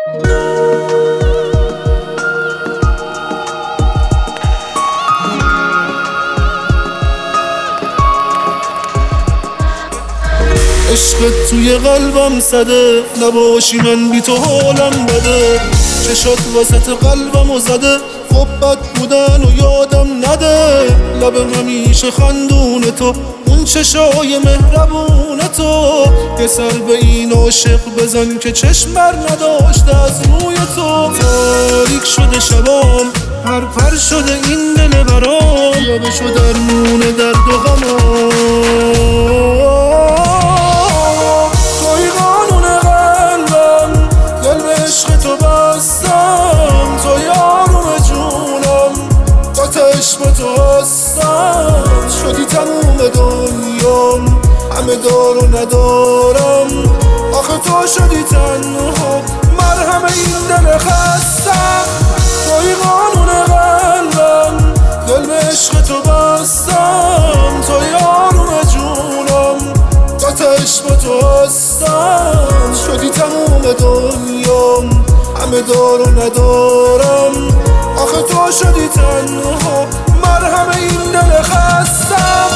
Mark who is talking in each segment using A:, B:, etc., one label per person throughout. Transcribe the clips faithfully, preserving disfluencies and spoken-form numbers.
A: عشقت توی قلبم زده، نباشی من بی تو حالم بده. چشات وسط قلبم زده، خب بد بودن و یادم نده. لب همیشه خندون تو، اون چشای مهربون تو. یه سر به این عاشق بزن که چشم بر نداشته از روی تو. تاریک شده شبام، هر پر شده این دل برام. یا بشو درمون درد و غمام. با تو هستم، شدی تموم دنیام. همه دار و ندارم، آخه تو شدی تنها مرهم این دل خستم. توی قانون قلبم، دل به عشق تو بستم. توی آروم جونم، آتش با تو هستم. شدی تموم دنیام، همه دار و ندارم، آخه تو شدی تنها مرهم این دل خستم.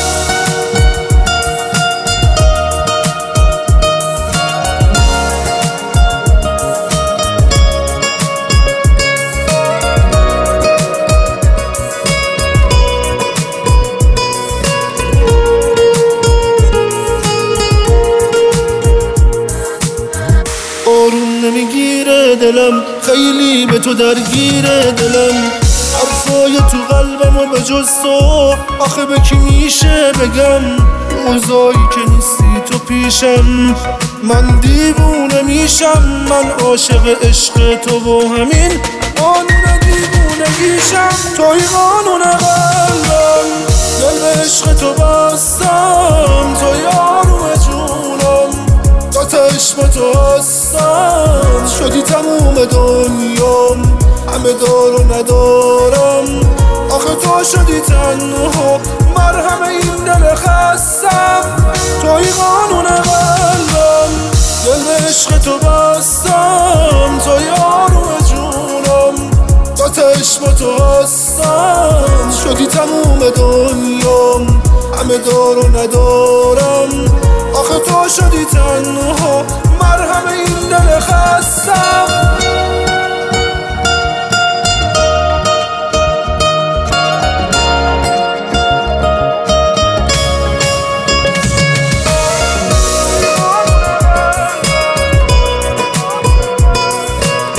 A: آروم نمیگیره دلم، خیلی به تو درگیره دلم. حرفای تو قلبم و به جز تو آخه به کی میشه بگم. اوضاعی که نیستی تو پیشم، من دیوونه میشم. من عاشق عشق تو و همین قانون دیوونگیشم. توی قانون قلبم، دل به عشق تو بستم. توی آروم جونم، آتش با تو هستم. شدی تموم دنیام، همه دار و ندارم، آخه تو شدی تنها مرهم این دل خستم. توی قانون قلبم، دل به عشق تو بستم. توی آروم جونم، آتش با تو هستم. شدی تموم دنیام، همه دار و ندارم، آخه تو شدی تنها مرهم این دل خستم.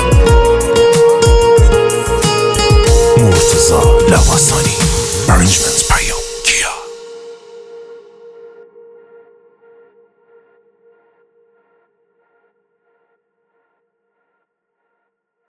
B: مرتضی لواسانی Arrangement